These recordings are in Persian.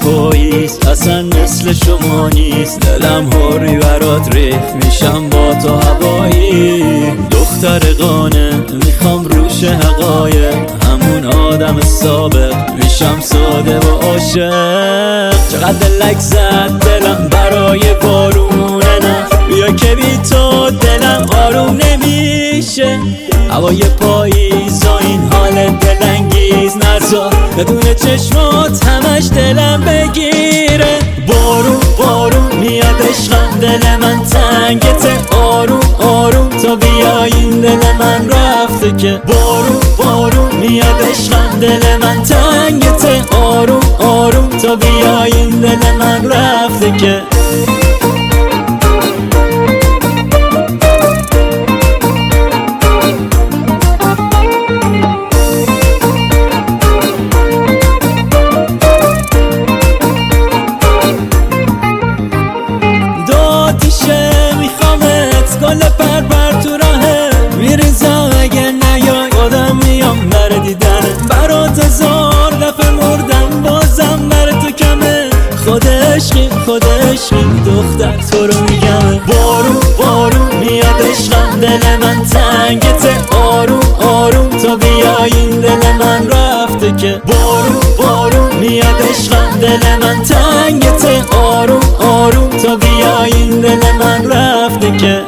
پاییز اصلا مثل شما نیست. دلم هوری برات ریخت میشم با تو هوایی. دختر قانه میخوام روش حقایق، همون آدم سابق میشم ساده و عاشق. چقدر دلک زد دلم برای بارونه، نه بیا که بی تو دلم آروم نمیشه. هوای پاییز و این حال دلانگیز نذار بدون چشمات همش دلم بگیره. بارون بارون میاد عشقم دل من تنگته، آروم آروم تا بیاین دل من رفته که. بارون بارون میاد عشقم دل من تنگته، آروم آروم تا بیاین دل من رفته که. گل پر پر تو راهه میریزم اگه نیای آدم میام بر دیدن. برات هزار دفعه مردم بازم بر تو کمه. خود عشقی دختر تو رو میگم. بارون بارون میاد عشقم دل من تنگته، آروم آروم تا بیاین دل من رفته که. بارون بارون میاد عشقم دل من تنگته، آروم آروم تا بیاین دل من رفته که.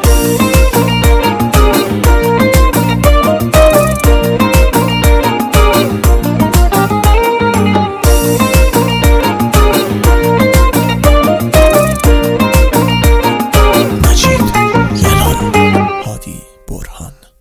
هادی برهان.